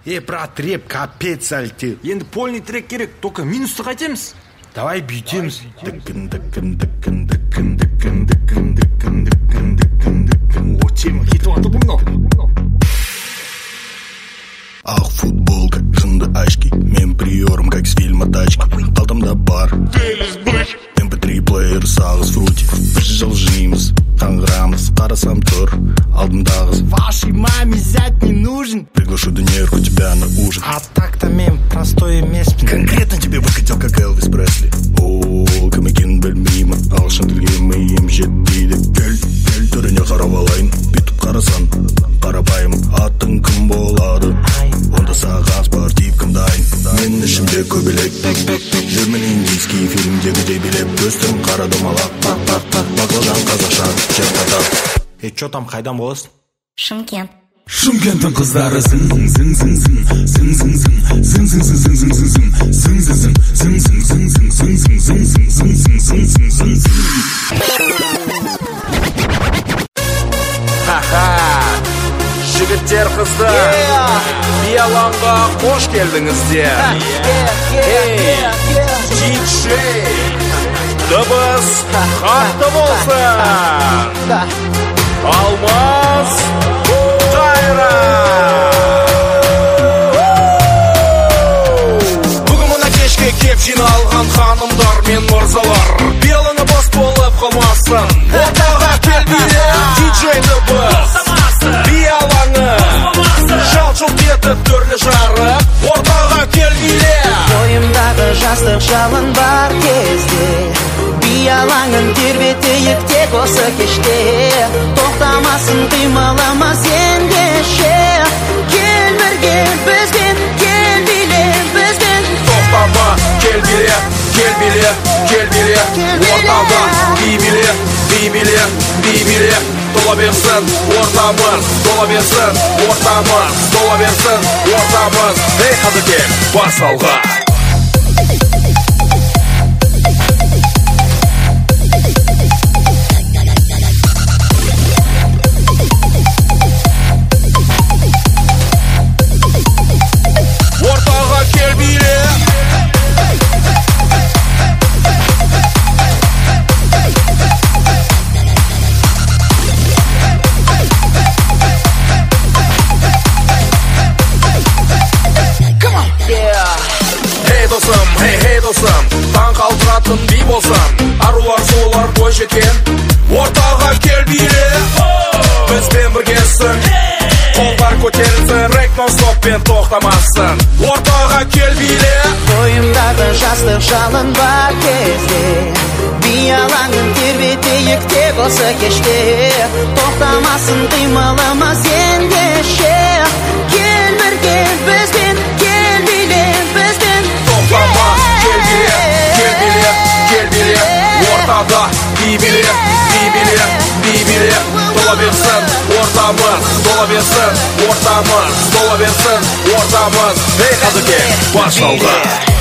Брат, реп капец әлті. Енді полный трек керек, только минусты қайтеміз. Давай бүйтеміз. О, тема кетіп аты бұнау. Ах, футболка, жынды очки, мен приорым, как с фильма «Тачки». Қалтамда бар MP3 плеер, сағыз фрути. Бір жыл жейміз, таңғырамыз, қарасам тұр алдымдағыз. Вашей маме зять не нужен. Приглашу донерку тебя на ужин. А так-то мен простой емеспін. Конкретно тебе выкатил, как Элвис Пресли. О, кім екенін білмеймін, ағылшын тілге миым жетпейді. Кел, түріне қарап алайын, бүйтіп қарасан қарапайым, атың кім болады? Онда саған спортивкам дайын. Мен ішімде көбелек, жүрмін индийский фильмдегідей билеп. Көстірім қара домалақ, бақылдан қазақша жер қатап. Чё там, қайдан боласың? Шымкент. Шымкенттің қыздары Жігіттер, қыздар, би алаңға қош келдіңіздер. Диджей, дыбыс қатты болсын. Алмаз Бүгін мұна кешке кеп жиналған ханымдар мен мырзалар, беліңі бос болып қалмасын. Ортаға кел билер, диджей дыбыс, би алаңы жалт-жұлт етіп түрлі жарып. Ортаға кел билер. Бойымдағы жастық жалын бар кезде би алаңын тербетейік тек осы кеште. Тоқтамасын қималама сендеше. Кел бірге бізбен, кел биле бізбен. Тоқтама, кел биле, кел биле, кел биле. Ортада би биле, би биле, би биле. Тола берсін ортамыз, тола берсін ортамыз, тола берсін ортамыз. Ей қазекем, бас алға. Ортаға кел биле. Хей досым, таң қалтыратын би болсын. Арулар солар бой жеткен. Ортаға кел биле. Бізбен біргесін, қолдар көтерілсін. Рек нон-стоппен тоқтамасын. Ортаға кел биле. Бойымдағы жастық жалын бар кезде би алаңын тербетейік тек осы кеште. Тоқтамасын қималама сендеше. Кел бірге бізбен, кел биле бізбен. Тоқтама, кел биле, кел биле, кел биле. Ортада би биле, би биле, би биле. Тола берсін ортамыз, тола берсін ортамыз, тола берсін ортамыз. Ей қазекем, бас алға.